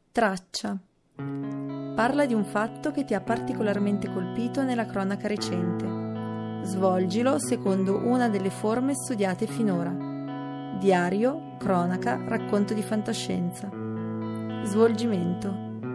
Traccia. Parla di un fatto che ti ha particolarmente colpito nella cronaca recente. Svolgilo secondo una delle forme studiate finora. Diario, cronaca, racconto di fantascienza. Svolgimento.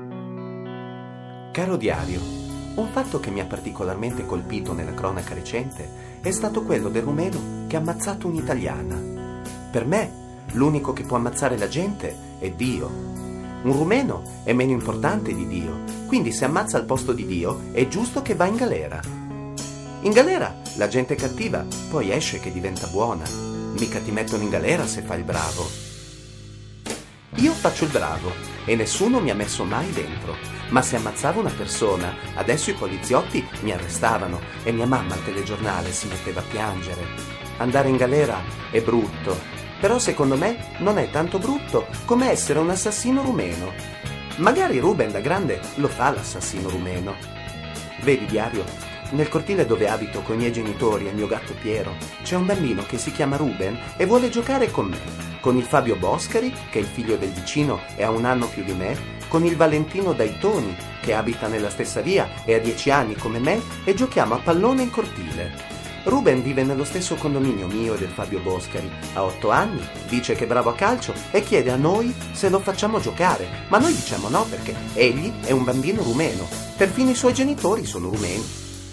Caro diario, un fatto che mi ha particolarmente colpito nella cronaca recente è stato quello del rumeno che ha ammazzato un'italiana. Per me, l'unico che può ammazzare la gente è Dio. Un rumeno è meno importante di Dio, quindi se ammazza al posto di Dio è giusto che va in galera. In galera la gente è cattiva, poi esce che diventa buona. Mica ti mettono in galera se fai il bravo. Io faccio il bravo e nessuno mi ha messo mai dentro. Ma se ammazzavo una persona, adesso i poliziotti mi arrestavano e mia mamma al telegiornale si metteva a piangere. Andare in galera è brutto. Però secondo me non è tanto brutto come essere un assassino rumeno. Magari Ruben da grande lo fa l'assassino rumeno. Vedi diario, nel cortile dove abito con i miei genitori e il mio gatto Piero c'è un bambino che si chiama Ruben e vuole giocare con me, con il Fabio Boscari, che è il figlio del vicino e ha 1 anno più di me, con il Valentino Daitoni, che abita nella stessa via e ha 10 anni come me, e giochiamo a pallone in cortile. Ruben vive nello stesso condominio mio e del Fabio Boscari, ha 8 anni, dice che è bravo a calcio e chiede a noi se lo facciamo giocare, ma noi diciamo no perché egli è un bambino rumeno, perfino i suoi genitori sono rumeni.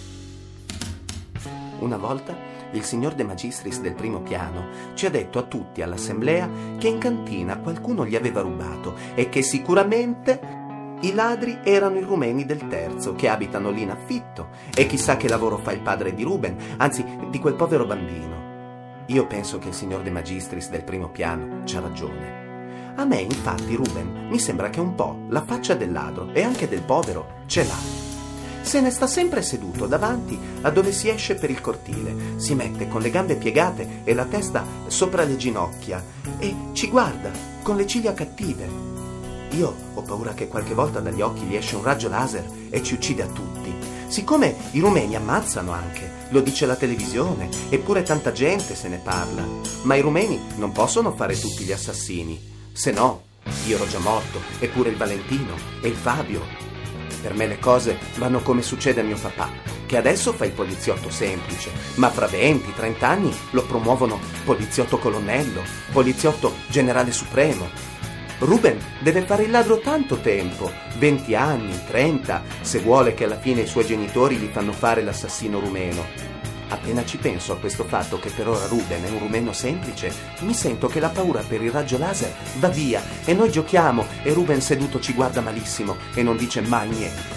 Una volta il signor De Magistris del primo piano ci ha detto a tutti all'assemblea che in cantina qualcuno gli aveva rubato e che sicuramente i ladri erano i rumeni del terzo, che abitano lì in affitto, e chissà che lavoro fa il padre di Ruben, anzi di quel povero bambino. Io penso che il signor De Magistris del primo piano c'ha ragione. A me, infatti, Ruben mi sembra che un po' la faccia del ladro e anche del povero ce l'ha. Se ne sta sempre seduto davanti a dove si esce per il cortile, si mette con le gambe piegate e la testa sopra le ginocchia e ci guarda con le ciglia cattive. Io ho paura che qualche volta dagli occhi gli esce un raggio laser e ci uccide a tutti. Siccome i rumeni ammazzano anche, lo dice la televisione, eppure tanta gente se ne parla. Ma i rumeni non possono fare tutti gli assassini. Se no, io ero già morto, eppure il Valentino e il Fabio. Per me le cose vanno come succede a mio papà, che adesso fa il poliziotto semplice, ma fra 20-30 anni lo promuovono poliziotto colonnello, poliziotto generale supremo. Ruben deve fare il ladro tanto tempo, 20 anni, 30, se vuole che alla fine i suoi genitori gli fanno fare l'assassino rumeno. Appena ci penso a questo fatto che per ora Ruben è un rumeno semplice, mi sento che la paura per il raggio laser va via e noi giochiamo e Ruben seduto ci guarda malissimo e non dice mai niente.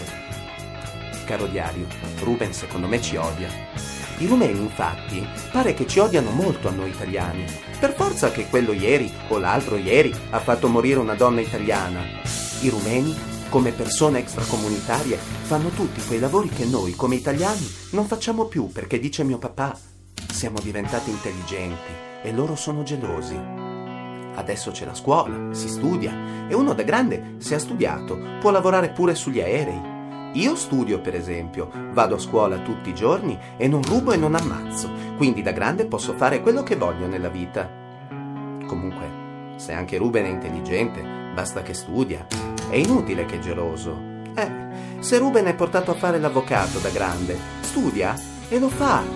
Caro diario, Ruben secondo me ci odia. I rumeni, infatti, pare che ci odiano molto a noi italiani. Per forza che quello ieri o l'altro ieri ha fatto morire una donna italiana. I rumeni, come persone extracomunitarie, fanno tutti quei lavori che noi, come italiani, non facciamo più perché, dice mio papà, siamo diventati intelligenti e loro sono gelosi. Adesso c'è la scuola, si studia e uno da grande, se ha studiato, può lavorare pure sugli aerei. Io studio, per esempio, vado a scuola tutti i giorni e non rubo e non ammazzo, quindi da grande posso fare quello che voglio nella vita. Comunque, se anche Ruben è intelligente, basta che studia. È inutile che è geloso. Se Ruben è portato a fare l'avvocato da grande, studia e lo fa.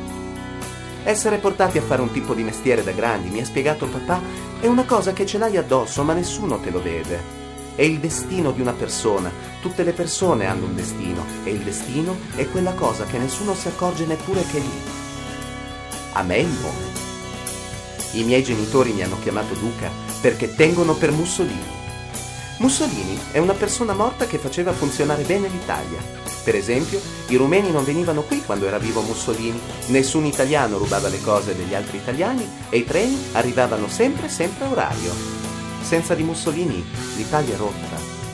Essere portati a fare un tipo di mestiere da grandi, mi ha spiegato papà, è una cosa che ce l'hai addosso, ma nessuno te lo vede. È il destino di una persona. Tutte le persone hanno un destino e il destino è quella cosa che nessuno si accorge neppure che è lì. A me il nome. I miei genitori mi hanno chiamato Duca perché tengono per Mussolini. Mussolini è una persona morta che faceva funzionare bene l'Italia. Per esempio, i rumeni non venivano qui quando era vivo Mussolini, nessun italiano rubava le cose degli altri italiani e i treni arrivavano sempre a orario. Senza di Mussolini l'Italia è rotta.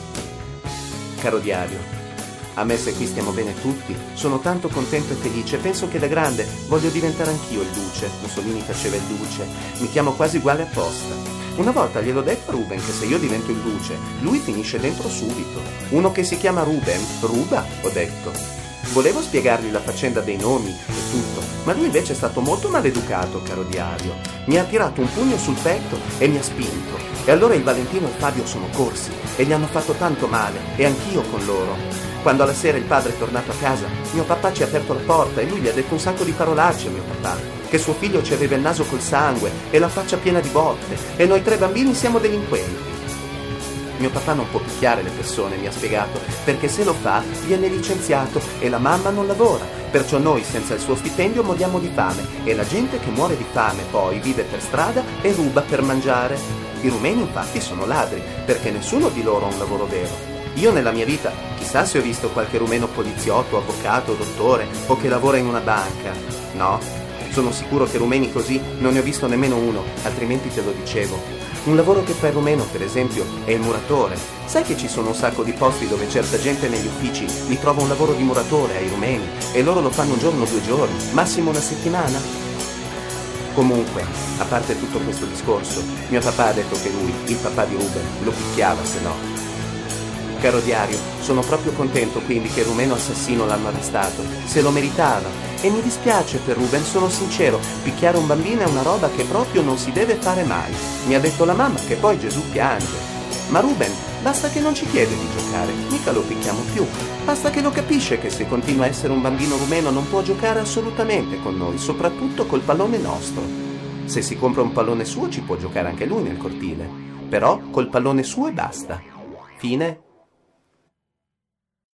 Caro diario, a me se qui stiamo bene tutti, sono tanto contento e felice, penso che da grande voglio diventare anch'io il duce. Mussolini faceva il duce, mi chiamo quasi uguale apposta. Una volta gliel'ho detto a Ruben che se io divento il duce, lui finisce dentro subito. Uno che si chiama Ruben, ruba, ho detto. Volevo spiegargli la faccenda dei nomi e tutto, ma lui invece è stato molto maleducato, caro diario. Mi ha tirato un pugno sul petto e mi ha spinto. E allora il Valentino e il Fabio sono corsi e gli hanno fatto tanto male, e anch'io con loro. Quando alla sera il padre è tornato a casa, mio papà ci ha aperto la porta e lui gli ha detto un sacco di parolacce a mio papà, che suo figlio ci aveva il naso col sangue e la faccia piena di botte, e noi 3 bambini siamo delinquenti. Mio papà non può picchiare le persone, mi ha spiegato, perché se lo fa viene licenziato e la mamma non lavora. Perciò noi senza il suo stipendio moriamo di fame e la gente che muore di fame poi vive per strada e ruba per mangiare. I rumeni infatti sono ladri, perché nessuno di loro ha un lavoro vero. Io nella mia vita, chissà se ho visto qualche rumeno poliziotto, avvocato, dottore o che lavora in una banca. No, sono sicuro che rumeni così non ne ho visto nemmeno uno, altrimenti te lo dicevo. Un lavoro che fa il rumeno, per esempio, è il muratore. Sai che ci sono un sacco di posti dove certa gente negli uffici li trova un lavoro di muratore ai rumeni e loro lo fanno un giorno o 2 giorni, massimo una settimana? Comunque, a parte tutto questo discorso, mio papà ha detto che lui, il papà di Ruben, lo picchiava se no. Caro diario, sono proprio contento quindi che il rumeno assassino l'hanno arrestato, se lo meritava. E mi dispiace per Ruben, sono sincero, picchiare un bambino è una roba che proprio non si deve fare mai. Mi ha detto la mamma che poi Gesù piange. Ma Ruben, basta che non ci chiede di giocare, mica lo picchiamo più. Basta che lo capisce che se continua a essere un bambino rumeno non può giocare assolutamente con noi, soprattutto col pallone nostro. Se si compra un pallone suo ci può giocare anche lui nel cortile, però col pallone suo e basta. Fine.